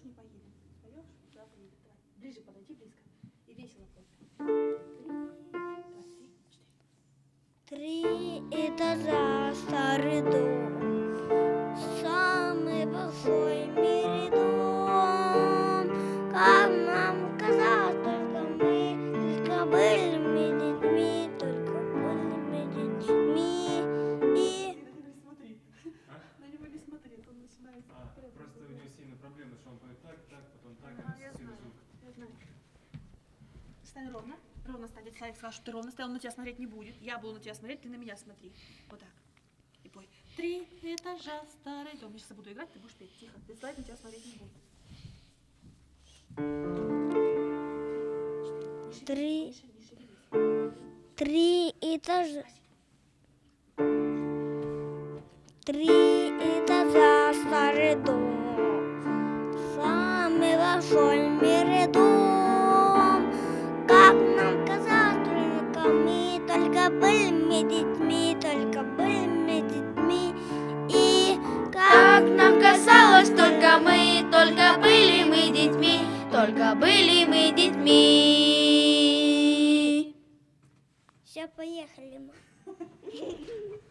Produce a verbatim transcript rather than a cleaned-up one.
споешь, не поедем. Споешь, да, поедем. Давай, ближе подойди, близко. И весело пой. Три этажа, старый дом, самый большой в мире дом. Как нам казалось, только мы, только были мы детьми, только были мы детьми. И... Ты на него не смотри. На него не смотри, он начинает... А, просто у него сильная проблема, что он поет так, так, потом так, Ага, и я сильный знаю, звук. я знаю. Стань ровно. Ровно стань. Дядя Славик сказал, что ты ровно стоял, он на тебя смотреть не будет. Я буду на тебя смотреть, ты на меня смотри. Вот так. И пой. Три этажа, старый дом. Я сейчас буду играть, ты будешь петь. Тихо. Дядя Славик на тебя смотреть не будет. Три, три этажа. Три этажа, старый дом, самый большой в мире дом. Как нам казалось, только мы, только были мы детьми, только были мы детьми. И Как нам казалось, только мы, только были мы детьми, только были мы детьми. Все, поехали мы.